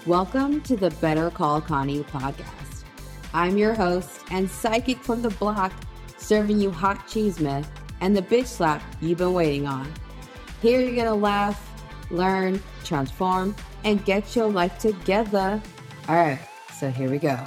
Welcome to the Better Call Connie podcast. I'm your host and psychic from the block, serving you hot cheese myth and the bitch slap you've been waiting on. Here you're gonna laugh, learn, transform, and get your life together. All right, so here we go.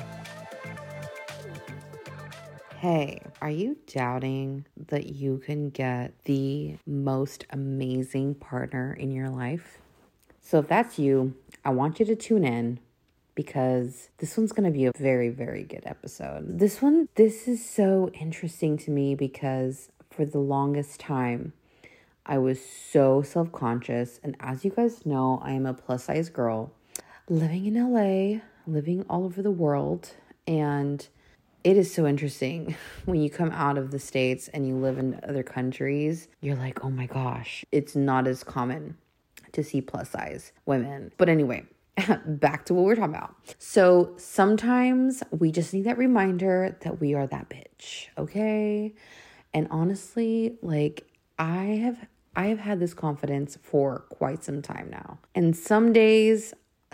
Hey, are you doubting that you can get the most amazing partner in your life? So if that's you, I want you to tune in because this one's going to be a very, very good episode. This is so interesting to me because for the longest time, I was so self-conscious. And as you guys know, I am a plus-size girl living in LA, living all over the world. And it is so interesting when you come out of the States and you live in other countries, you're like, oh my gosh, it's not as common to see plus size women. But anyway, back to what we're talking about. So sometimes we just need that reminder that we are that bitch, okay? And honestly, like I have had this confidence for quite some time now. And some days,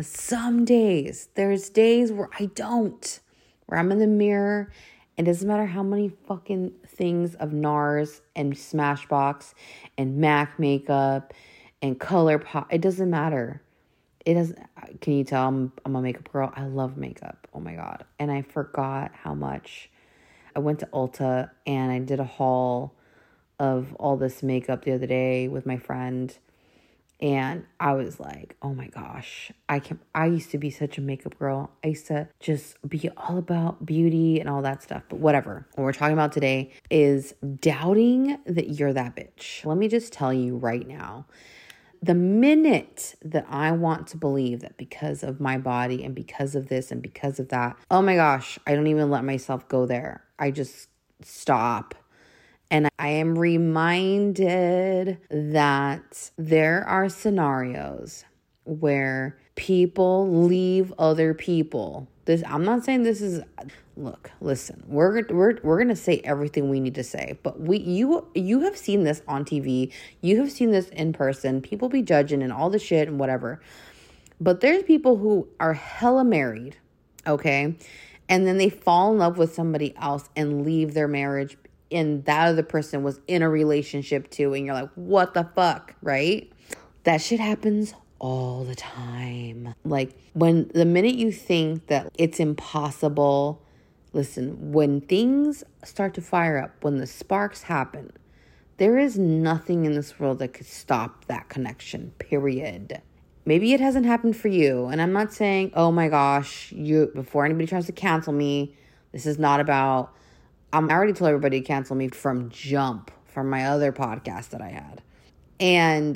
there's days where I don't, where I'm in the mirror. It doesn't matter how many fucking things of NARS and Smashbox and MAC makeup and ColourPop. It doesn't matter. It doesn't. Can you tell I'm a makeup girl? I love makeup. Oh my God. And I forgot how much. I went to Ulta and I did a haul of all this makeup the other day with my friend. And I was like, oh my gosh, I used to be such a makeup girl. I used to just be all about beauty and all that stuff. But whatever. What we're talking about today is doubting that you're that bitch. Let me just tell you right now, the minute that I want to believe that because of my body and because of this and because of that, oh my gosh, I don't even let myself go there. I just stop. And I am reminded that there are scenarios where people leave other people. I'm not saying this is, look, listen, we're going to say everything we need to say, but you have seen this on TV. You have seen this in person. People be judging and all the shit and whatever. But there's people who are hella married, okay? And then they fall in love with somebody else and leave their marriage, and that other person was in a relationship too, and you're like, what the fuck, right? That shit happens all the time. Like, when the minute you think that it's impossible, listen, when things start to fire up, when the sparks happen, there is nothing in this world that could stop that connection, period. Maybe it hasn't happened for you, and I'm not saying, oh my gosh, before anybody tries to cancel me, this is not about, I already told everybody to cancel me from jump from my other podcast that I had. And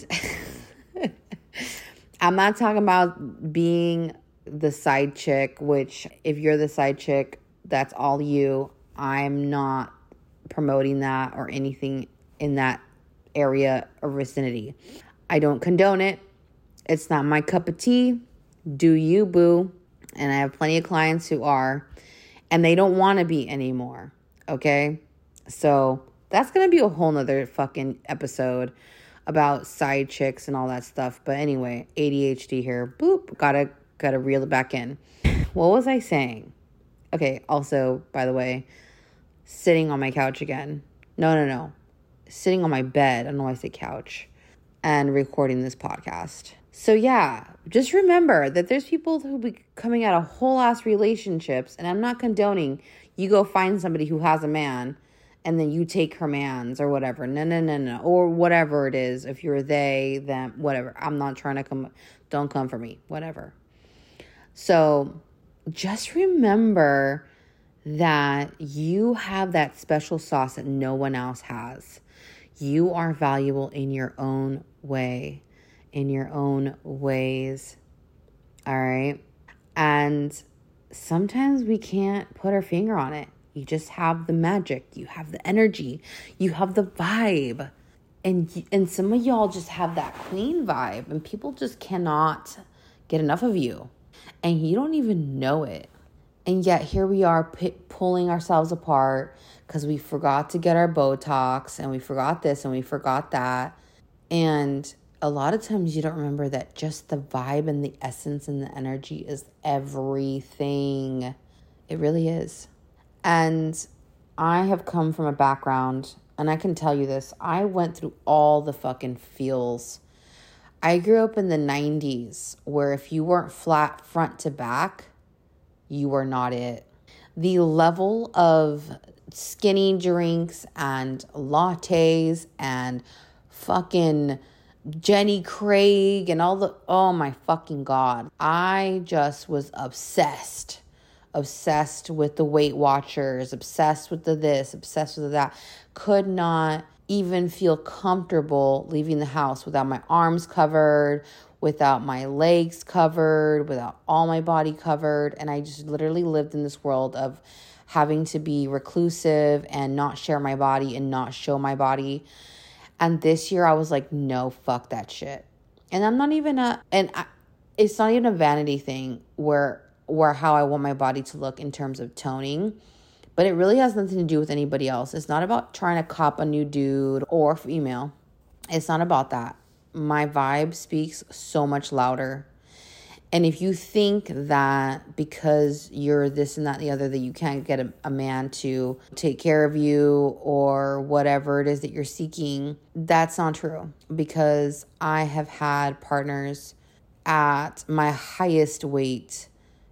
I'm not talking about being the side chick, which if you're the side chick, that's all you. I'm not promoting that or anything in that area or vicinity. I don't condone it. It's not my cup of tea. Do you, boo? And I have plenty of clients who are, and they don't want to be anymore. Okay, so that's going to be a whole nother fucking episode about side chicks and all that stuff. But anyway, ADHD here. Boop. Gotta reel it back in. What was I saying? Okay, also, by the way, sitting on my couch again. No. Sitting on my bed. I don't know why I say couch. And recording this podcast. So yeah, just remember that there's people who be coming out of whole ass relationships, and I'm not condoning you go find somebody who has a man and then you take her man's or whatever. No. Or whatever it is. If you're they, them, whatever. I'm not trying to don't come for me, whatever. So just remember that you have that special sauce that no one else has. You are valuable in your own way, in your own ways. All right. And sometimes we can't put our finger on it. You just have the magic. You have the energy. You have the vibe. And some of y'all just have that queen vibe. And people just cannot get enough of you. And you don't even know it. And yet here we are pulling ourselves apart because we forgot to get our Botox. And we forgot this and we forgot that. And a lot of times you don't remember that just the vibe and the essence and the energy is everything. It really is. And I have come from a background, and I can tell you this, I went through all the fucking feels. I grew up in the 90s where if you weren't flat front to back, you were not it. The level of skinny drinks and lattes and fucking Jenny Craig and oh my fucking God. I just was obsessed with the Weight Watchers, obsessed with the this, obsessed with that. Could not even feel comfortable leaving the house without my arms covered, without my legs covered, without all my body covered. And I just literally lived in this world of having to be reclusive and not share my body and not show my body. And this year I was like, no, fuck that shit. And I'm not even it's not even a vanity thing where how I want my body to look in terms of toning, but it really has nothing to do with anybody else. It's not about trying to cop a new dude or female. It's not about that. My vibe speaks so much louder. And if you think that because you're this and that and the other, that you can't get a man to take care of you or whatever it is that you're seeking, that's not true. Because I have had partners at my highest weight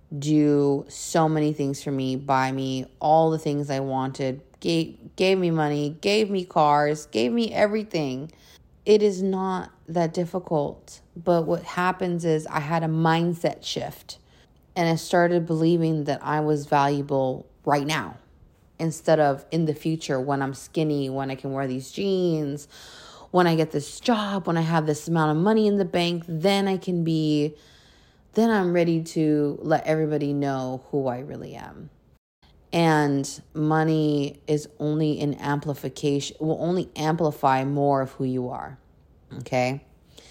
do so many things for me, buy me all the things I wanted, gave me money, gave me cars, gave me everything. It is not that difficult. But what happens is I had a mindset shift and I started believing that I was valuable right now instead of in the future when I'm skinny, when I can wear these jeans, when I get this job, when I have this amount of money in the bank, then I'm ready to let everybody know who I really am. And money is only an amplification, will only amplify more of who you are. Okay?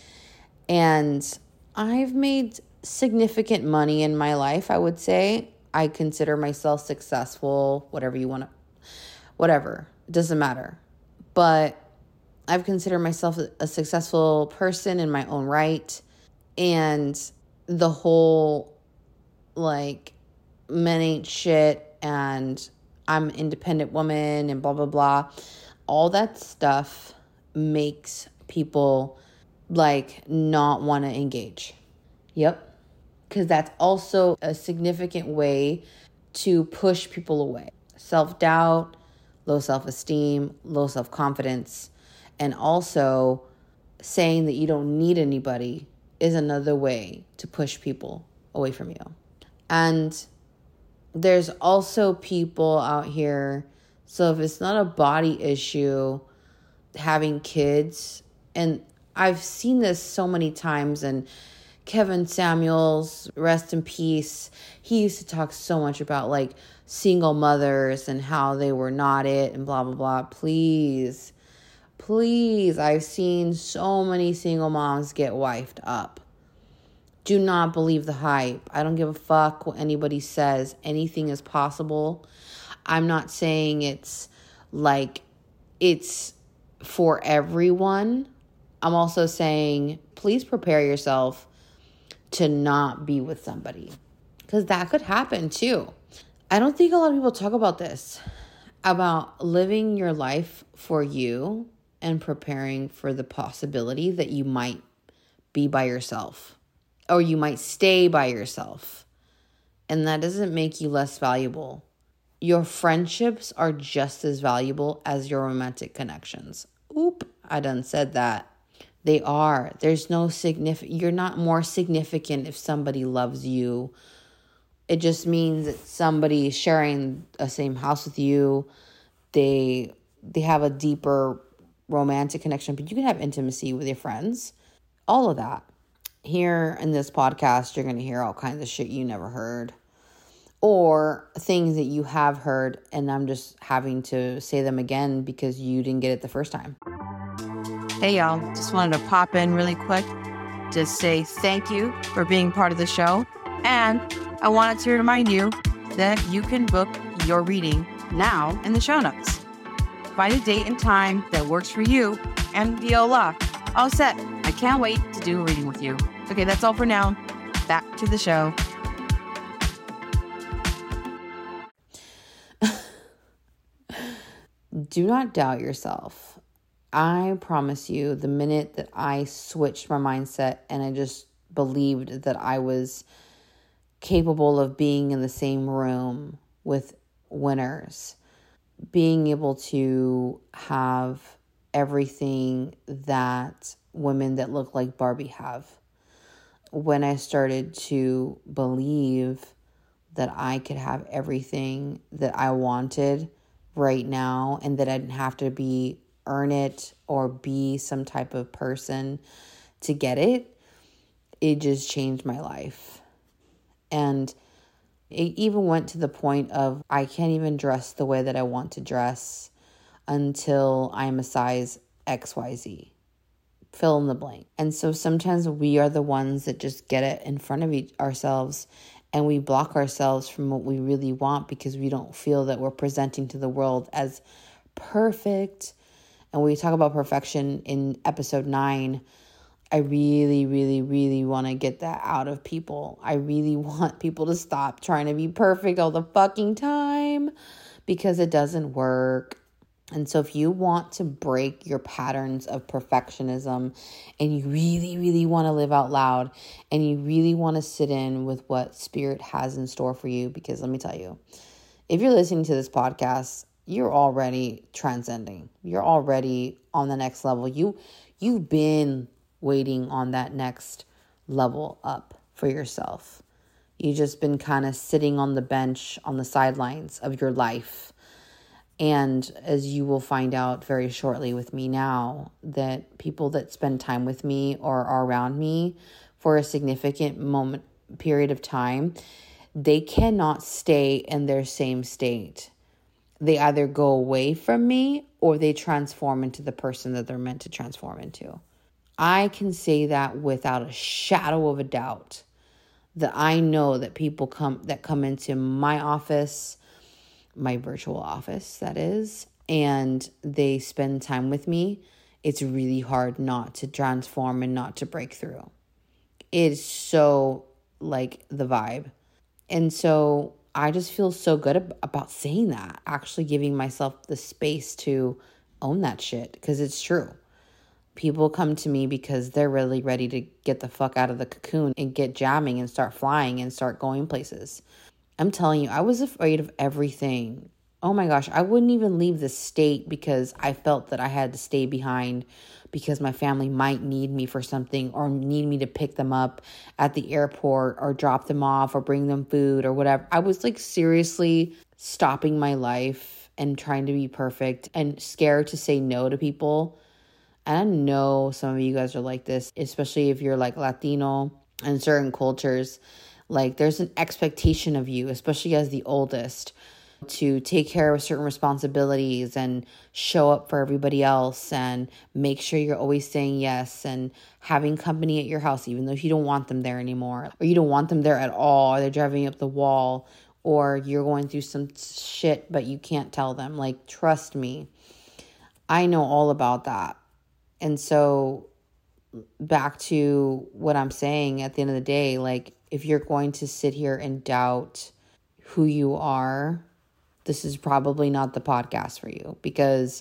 And I've made significant money in my life, I would say. I consider myself successful, whatever you want to, whatever, it doesn't matter. But I've considered myself a successful person in my own right. And the whole, like, men ain't shit and I'm an independent woman and blah, blah, blah. All that stuff makes people, like, not want to engage. Yep. Because that's also a significant way to push people away. Self-doubt, low self-esteem, low self-confidence, and also saying that you don't need anybody is another way to push people away from you. And there's also people out here, so if it's not a body issue, having kids, and I've seen this so many times, and Kevin Samuels, rest in peace, he used to talk so much about, like, single mothers and how they were not it and blah, blah, blah. Please, I've seen so many single moms get wifed up. Do not believe the hype. I don't give a fuck what anybody says. Anything is possible. I'm not saying it's for everyone. I'm also saying, please prepare yourself to not be with somebody, because that could happen too. I don't think a lot of people talk about this, about living your life for you and preparing for the possibility that you might be by yourself or you might stay by yourself. And that doesn't make you less valuable. Your friendships are just as valuable as your romantic connections. Oop, I done said that. They are. There's no you're not more significant if somebody loves you. It just means that somebody sharing the same house with you, they have a deeper romantic connection, but you can have intimacy with your friends. All of that. Here in this podcast, you're going to hear all kinds of shit you never heard, or things that you have heard, and I'm just having to say them again because you didn't get it the first time. Hey, y'all. Just wanted to pop in really quick to say thank you for being part of the show. And I wanted to remind you that you can book your reading now in the show notes. Find a date and time that works for you, and voila, all set. I can't wait to do a reading with you. Okay, that's all for now. Back to the show. Do not doubt yourself. I promise you, the minute that I switched my mindset and I just believed that I was capable of being in the same room with winners, being able to have everything that women that look like Barbie have. When I started to believe that I could have everything that I wanted right now and that I didn't have to earn it or be some type of person to get it, it just changed my life. And it even went to the point of I can't even dress the way that I want to dress until I'm a size XYZ. Fill in the blank. And so sometimes we are the ones that just get it in front of ourselves and we block ourselves from what we really want because we don't feel that we're presenting to the world as perfect. And we talk about perfection in episode 9. I really, really, really want to get that out of people. I really want people to stop trying to be perfect all the fucking time because it doesn't work. And so if you want to break your patterns of perfectionism and you really, really want to live out loud and you really want to sit in with what Spirit has in store for you, because let me tell you, if you're listening to this podcast, you're already transcending. You're already on the next level. You've been waiting on that next level up for yourself. You've just been kind of sitting on the bench, on the sidelines of your life. And as you will find out very shortly with me now, that people that spend time with me or are around me for a significant period of time, they cannot stay in their same state. They either go away from me or they transform into the person that they're meant to transform into. I can say that without a shadow of a doubt, that I know that people come into my office, my virtual office, that is, and they spend time with me, it's really hard not to transform and not to break through. It is so like the vibe. And so I just feel so good about saying that, actually giving myself the space to own that shit, because it's true. People come to me because they're really ready to get the fuck out of the cocoon and get jamming and start flying and start going places. I'm telling you, I was afraid of everything. Oh my gosh, I wouldn't even leave the state because I felt that I had to stay behind because my family might need me for something or need me to pick them up at the airport or drop them off or bring them food or whatever. I was like seriously stopping my life and trying to be perfect and scared to say no to people. And I know some of you guys are like this, especially if you're like Latino and certain cultures. Like there's an expectation of you, especially as the oldest, to take care of certain responsibilities and show up for everybody else and make sure you're always saying yes and having company at your house, even though you don't want them there anymore or you don't want them there at all, or they're driving up the wall or you're going through some shit, but you can't tell them. Like, trust me, I know all about that. And so back to what I'm saying at the end of the day, like if you're going to sit here and doubt who you are, this is probably not the podcast for you, because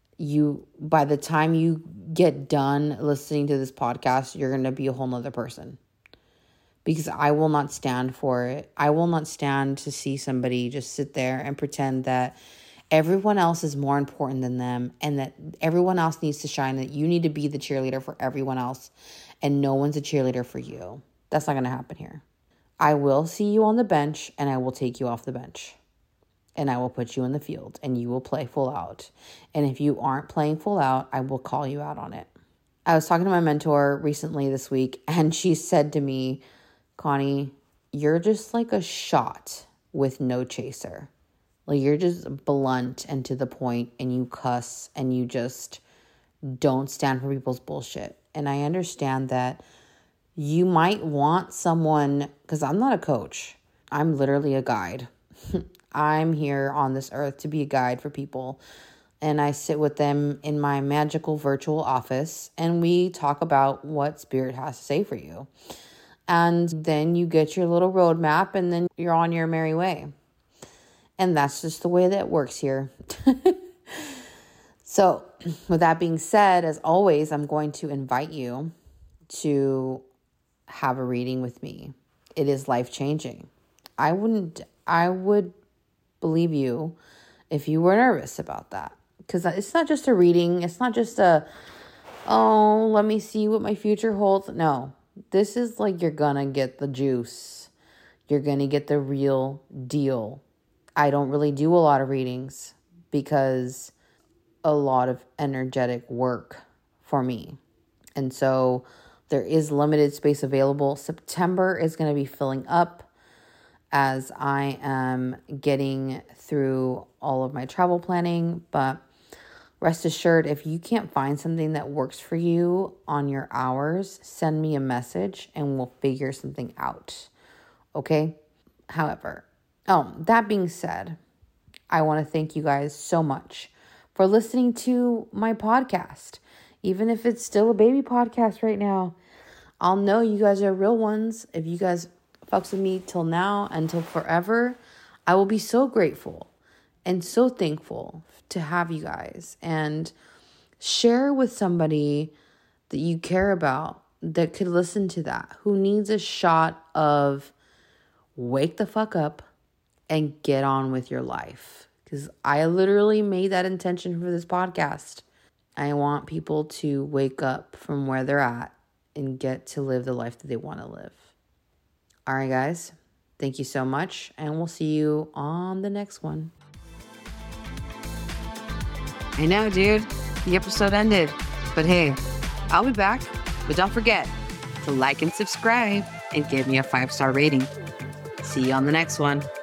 by the time you get done listening to this podcast, you're going to be a whole nother person, because I will not stand for it. I will not stand to see somebody just sit there and pretend that everyone else is more important than them and that everyone else needs to shine, that you need to be the cheerleader for everyone else and no one's a cheerleader for you. That's not going to happen here. I will see you on the bench and I will take you off the bench and I will put you in the field and you will play full out. And if you aren't playing full out, I will call you out on it. I was talking to my mentor recently this week and she said to me, Connie, you're just like a shot with no chaser. Like you're just blunt and to the point and you cuss and you just don't stand for people's bullshit. And I understand that you might want someone, because I'm not a coach. I'm literally a guide. I'm here on this earth to be a guide for people and I sit with them in my magical virtual office, and we talk about what Spirit has to say for you. And then you get your little roadmap, and then you're on your merry way. And that's just the way that works here. So with that being said, as always, I'm going to invite you to have a reading with me. It is life-changing. I would believe you if you were nervous about that. Because it's not just a reading. It's not just let me see what my future holds. No, this is like you're going to get the juice. You're going to get the real deal. I don't really do a lot of readings because a lot of energetic work for me. And so there is limited space available. September is going to be filling up as I am getting through all of my travel planning. But rest assured, if you can't find something that works for you on your hours, send me a message and we'll figure something out. Okay? However, that being said, I want to thank you guys so much for listening to my podcast. Even if it's still a baby podcast right now, I'll know you guys are real ones. If you guys fucks with me till now and till forever, I will be so grateful and so thankful to have you guys. And share with somebody that you care about that could listen to that, who needs a shot of wake the fuck up and get on with your life. Because I literally made that intention for this podcast. I want people to wake up from where they're at and get to live the life that they want to live. All right, guys. Thank you so much. And we'll see you on the next one. I know, dude. The episode ended. But hey, I'll be back. But don't forget to like and subscribe and give me a 5-star rating. See you on the next one.